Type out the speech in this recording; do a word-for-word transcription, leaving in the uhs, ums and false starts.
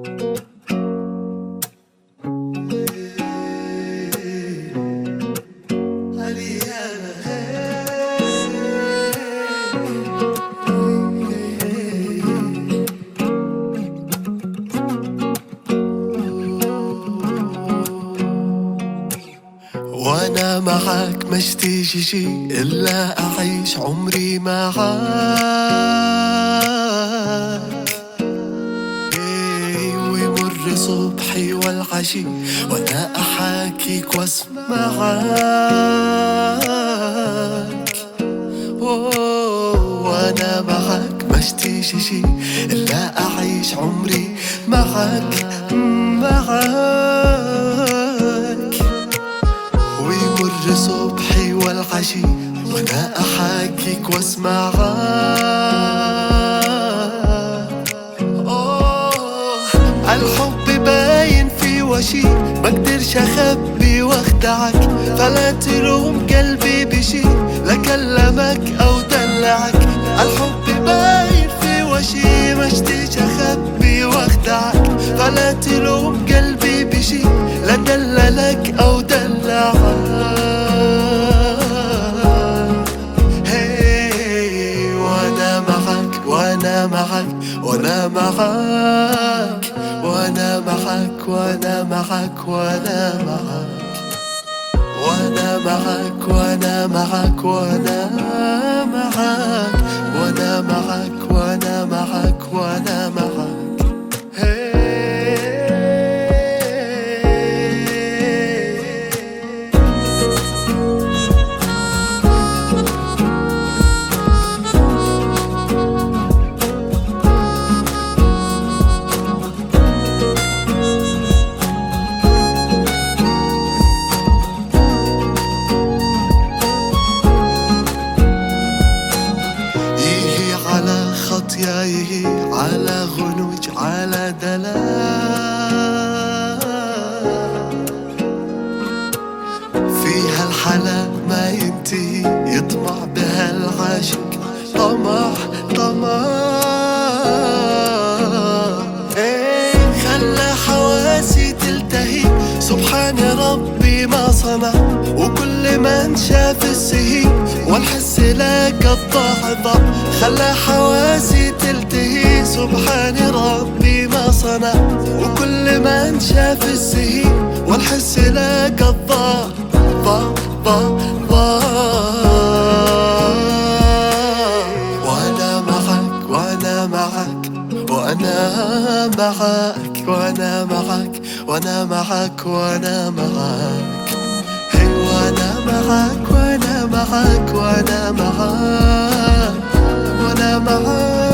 وانا معاك مشتيجي شي الا اعيش عمري معاك. ايه ويمر صبحي والعشي وانا احاكيك واسمعك. وانا معاك مشتيجي شي الا اعيش عمري معاك معاك. ويمر صبحي والعشي وانا احاكيك واسمعك. اوه الحب باين في وشي مقدرش اخبي واخدعك، فلا تلوم قلبي بشي لا كلمك او دلعك. الحب باين في وشي مشتيش اخبي واخدعك، فلا تلوم قلبي بشي لا دللك او دلعك. هي وانا معك وانا معك وانا معك وانا معك وانا معك وانا معك وانا معك وانا معك وانا معك وانا معك وانا معك وانا معك. خطيايه على غنوج على دلال، فيها الحلا ما ينتهي يطمع بها العاشق طمع طمع. ايه خلى حواسي تلتهي سبحان ربي ما صنع، وكل من شاف السهي والحس لك الضعضع. خلى حواسي تلتهي سبحان ربي ما صنع، وكل من شاف السهي والحس لك الضعضع ضع ضع. وانا معك وانا معك وانا معك وانا معك وانا معك وانا معك. هي وانا معك وانا معك وانا معك وانا معك.